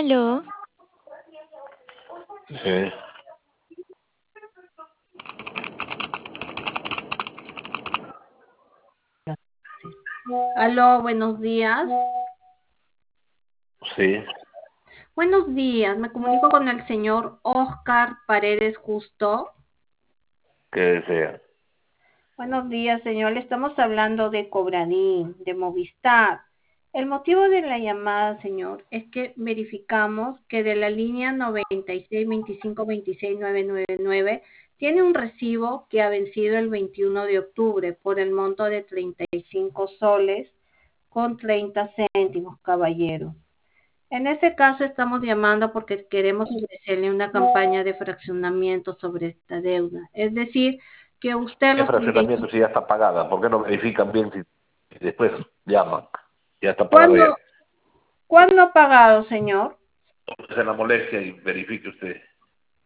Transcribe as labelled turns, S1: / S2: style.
S1: Aló,
S2: Sí,
S3: Aló, buenos días.
S2: sí,
S3: Buenos días, me comunico con el señor Oscar Paredes Justo.
S2: que desea.
S3: Buenos días, señor. Le estamos hablando de Cobradín, de Movistar. El motivo de la llamada, señor, es que verificamos que de la línea 9625269999 tiene un recibo que ha vencido el 21 de octubre por el monto de 35 soles con 30 céntimos, caballero. En ese caso estamos llamando porque queremos ofrecerle una campaña de fraccionamiento sobre esta deuda. Es decir, que usted a
S2: ¿Qué
S3: los 35...
S2: fraccionamiento si ya está pagada? ¿Por qué no verifican bien si después llaman? Ya está pagado ya.
S3: ¿Cuándo ha pagado, señor?
S2: Se la molestia y verifique usted.